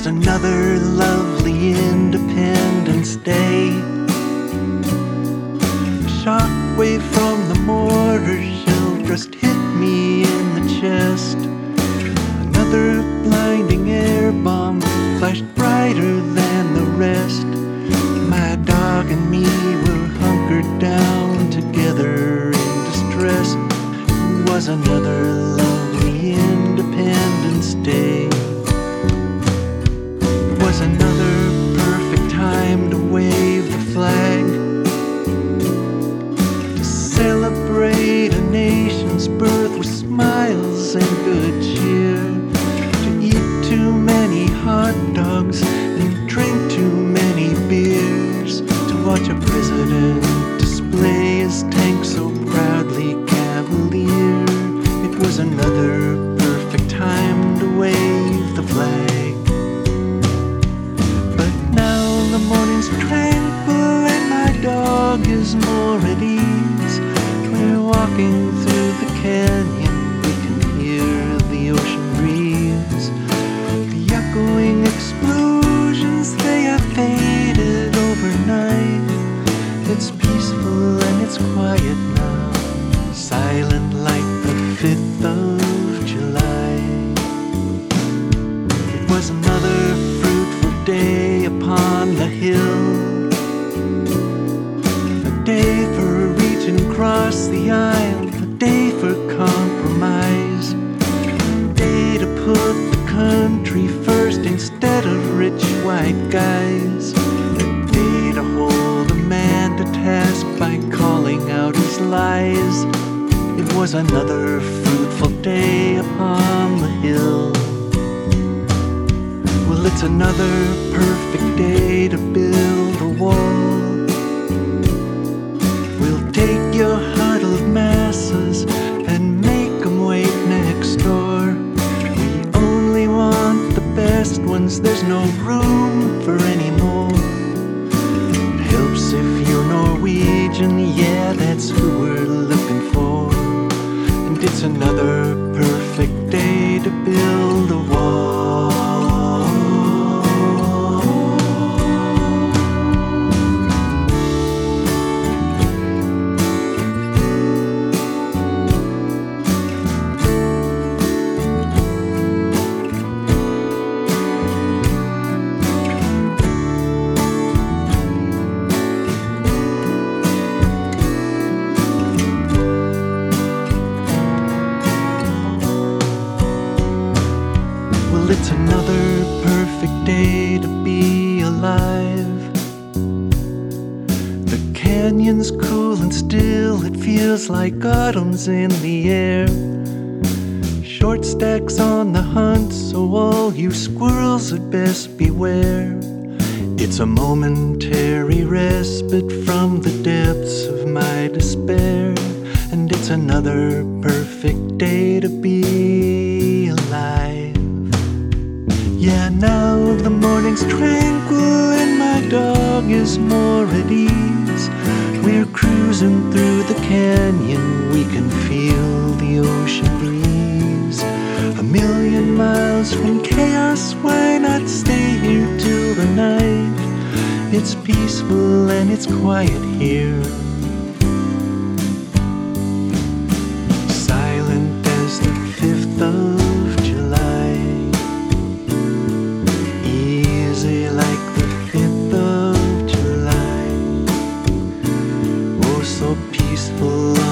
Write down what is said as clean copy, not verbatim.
was another lovely Independence Day. A shockwave from the mortar shell just hit me in the chest. Another blinding air bomb flashed brighter than the rest. My dog and me were hunkered down together in distress. It was another lovely Independence Day. It was another perfect time to wave the flag, to celebrate a nation's birth with smiles and good cheer, to eat too many hot dogs and drink too many beers, to watch a president display his tank so proudly cavalier. It was another perfect time to wave the flag. But now the morning's tranquil and my dog is more at ease. We're walking through the canyon, we can hear the ocean breeze. The echoing explosions, they have faded overnight. It's peaceful and it's quiet now, silent like the 5th of July. It was another fruitful day upon the hill, a day for reaching across the aisle, a day for compromise, a day to put the country first instead of rich white guys, a day to hold a man to task by calling out his lies. It was another fruitful day upon the hill. Well, it's another perfect day to build a wall. We'll take your huddled masses and make them wait next door. We only want the best ones, there's no room for any more. It helps if you're Norwegian, yeah, that's who we're looking for. And it's another perfect day to build a wall. It's another perfect day to be alive. The canyon's cool and still, it feels like autumn's in the air. Short stacks on the hunt, so all you squirrels had best beware. It's a momentary respite from the depths of my despair, and it's another perfect day to be alive. Yeah, now the morning's tranquil and my dog is more at ease. We're cruising through the canyon, we can feel the ocean breeze. A million miles from chaos, why not stay here till the night? It's peaceful and it's quiet here, silent as the 5th of July. Easy like the 5th of July. Oh, so peaceful